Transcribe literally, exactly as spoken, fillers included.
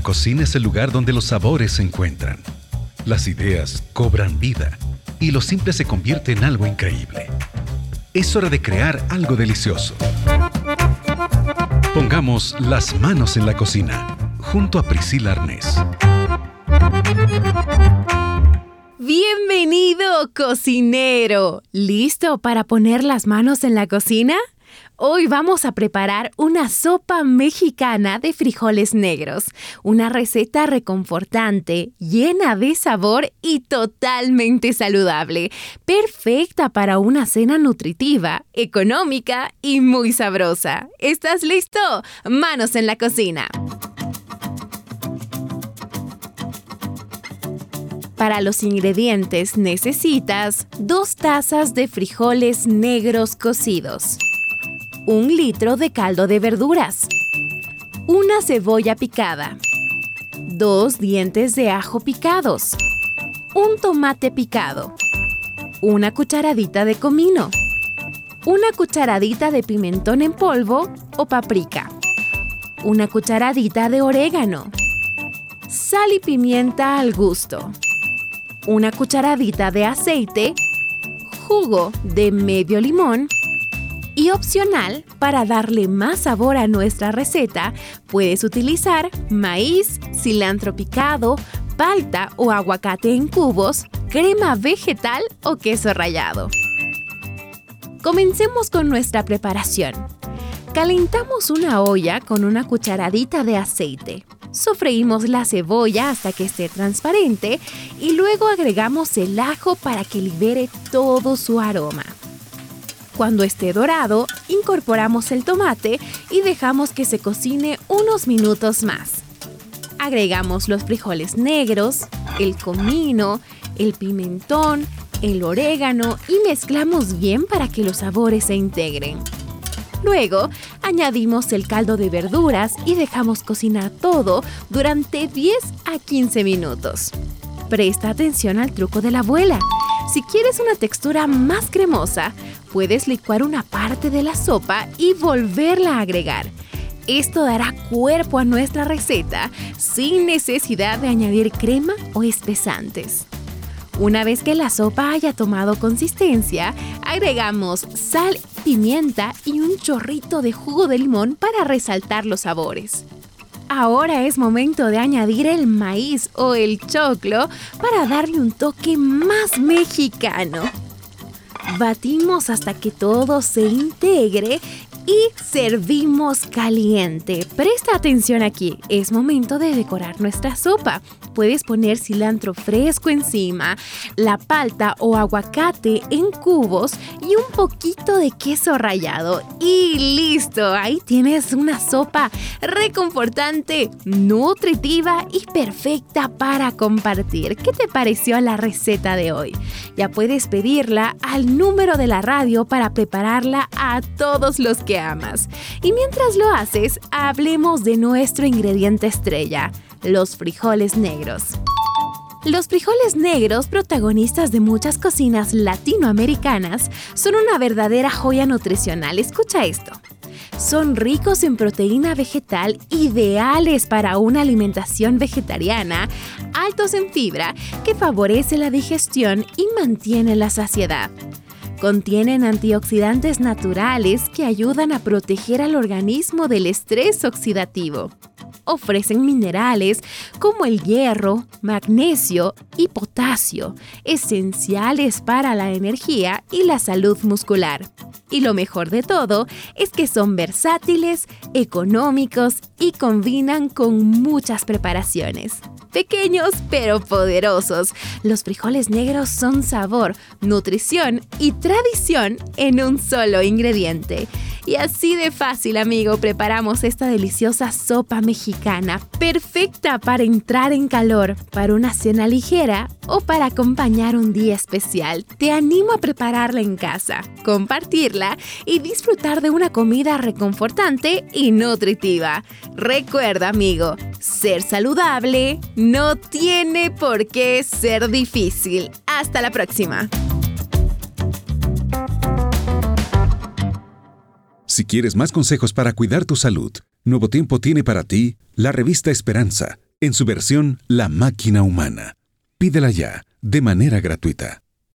La cocina es el lugar donde los sabores se encuentran. Las ideas cobran vida y lo simple se convierte en algo increíble. Es hora de crear algo delicioso. Pongamos las manos en la cocina, junto a Priscila Arnés. ¡Bienvenido, cocinero! ¿Listo para poner las manos en la cocina? Hoy vamos a preparar una sopa mexicana de frijoles negros, una receta reconfortante, llena de sabor y totalmente saludable, perfecta para una cena nutritiva, económica y muy sabrosa. ¿Estás listo? ¡Manos en la cocina! Para los ingredientes necesitas dos tazas de frijoles negros cocidos, un litro de caldo de verduras, una cebolla picada, dos dientes de ajo picados, un tomate picado, una cucharadita de comino, una cucharadita de pimentón en polvo o paprika, una cucharadita de orégano, sal y pimienta al gusto, una cucharadita de aceite, jugo de medio limón y opcional, para darle más sabor a nuestra receta, puedes utilizar maíz, cilantro picado, palta o aguacate en cubos, crema vegetal o queso rallado. Comencemos con nuestra preparación. Calentamos una olla con una cucharadita de aceite. Sofreímos la cebolla hasta que esté transparente y luego agregamos el ajo para que libere todo su aroma. Cuando esté dorado, incorporamos el tomate y dejamos que se cocine unos minutos más. Agregamos los frijoles negros, el comino, el pimentón, el orégano y mezclamos bien para que los sabores se integren. Luego, añadimos el caldo de verduras y dejamos cocinar todo durante diez a quince minutos. Presta atención al truco de la abuela. Si quieres una textura más cremosa, puedes licuar una parte de la sopa y volverla a agregar. Esto dará cuerpo a nuestra receta sin necesidad de añadir crema o espesantes. Una vez que la sopa haya tomado consistencia, agregamos sal, pimienta y un chorrito de jugo de limón para resaltar los sabores. Ahora es momento de añadir el maíz o el choclo para darle un toque más mexicano. Batimos hasta que todo se integre y servimos caliente. Presta atención aquí, es momento de decorar nuestra sopa. Puedes poner cilantro fresco encima, la palta o aguacate en cubos y un poquito de queso rallado. Y listo, ahí tienes una sopa reconfortante, nutritiva y perfecta para compartir. ¿Qué te pareció la receta de hoy? Ya puedes pedirla al número de la radio para prepararla a todos los que amas. Y mientras lo haces, hablemos de nuestro ingrediente estrella, los frijoles negros. Los frijoles negros, protagonistas de muchas cocinas latinoamericanas, son una verdadera joya nutricional. Escucha esto. Son ricos en proteína vegetal, ideales para una alimentación vegetariana, altos en fibra, que favorece la digestión y mantiene la saciedad. Contienen antioxidantes naturales que ayudan a proteger al organismo del estrés oxidativo. Ofrecen minerales como el hierro, magnesio y potasio, esenciales para la energía y la salud muscular. Y lo mejor de todo es que son versátiles, económicos y combinan con muchas preparaciones. Pequeños pero poderosos, los frijoles negros son sabor, nutrición y tradición en un solo ingrediente. Y así de fácil, amigo, preparamos esta deliciosa sopa mexicana, perfecta para entrar en calor, para una cena ligera o para acompañar un día especial. Te animo a prepararla en casa, compartirla y disfrutar de una comida reconfortante y nutritiva. Recuerda, amigo, ser saludable no tiene por qué ser difícil. Hasta la próxima. Si quieres más consejos para cuidar tu salud, Nuevo Tiempo tiene para ti la revista Esperanza, en su versión La Máquina Humana. Pídela ya, de manera gratuita.